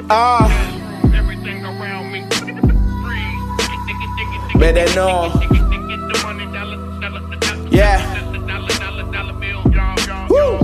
Everything around me. Better know. Yeah. Woo.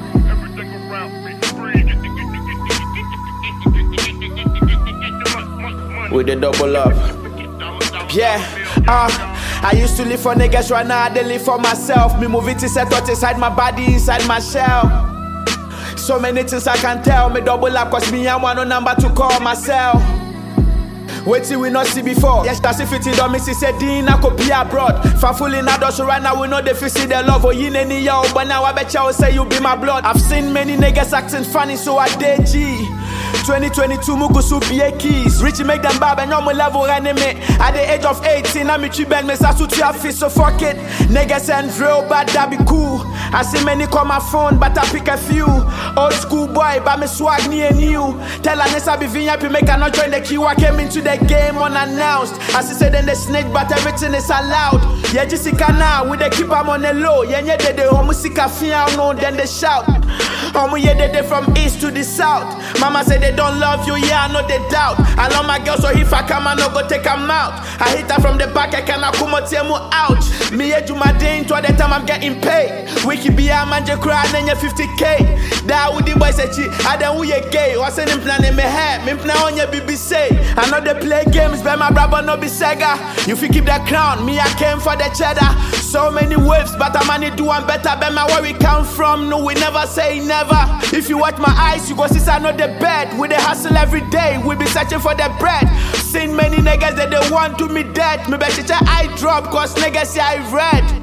With the double up. Yeah. I used to live for niggas, right now I dey live for myself. Me move it set out inside my body, inside my shell. So many things I can tell. Me double up cause me and one number to call myself. Wait till we not see before. Yes, that's if it don't miss it. Say Dean, I could be abroad. Fanfully not so right now we know they feel see the love. Oh, you need yo, but now I bet y'all say you be my blood. I've seen many niggas acting funny, so I did G. 2022 Mugusu be keys. Richie make them bab and normal level enemy. At the age of 18, I'm a bend me to your face, so fuck it. Niggas and real bad, that be cool. I see many call my phone, but I pick a few. Old school boy, but me swag near new. Tell Anessa be VIP, make her not join the queue. I came into the game unannounced. As he said in the snake, but everything is allowed. Yeah, Jessica now, with the keep I'm on the low. Yeah, they home music fear no, then they shout. Yeah, they from east to the south. Mama said they don't love you, yeah, I know they doubt. I love my girl, so if I come, I no go take them out. I hit her from the back, I cannot come out, ouch. Me, do my day into the time I'm getting paid. Wiki be a man, you cry, then you 50K. That would the boy say, I don't we gay. What's in plan in my head? Me plan on your BBC. I know they play games, but my brother no be Sega. If you keep that crown, me, I came for the cheddar. So many waves, but I'm money doing better. But my where we come from, no, we never say never. If you watch my eyes, you go see I know the bed. We the hustle every day, we be searching for the bread. Seen many niggas that they want to me dead. Me bet you I drop, cause niggas say I read.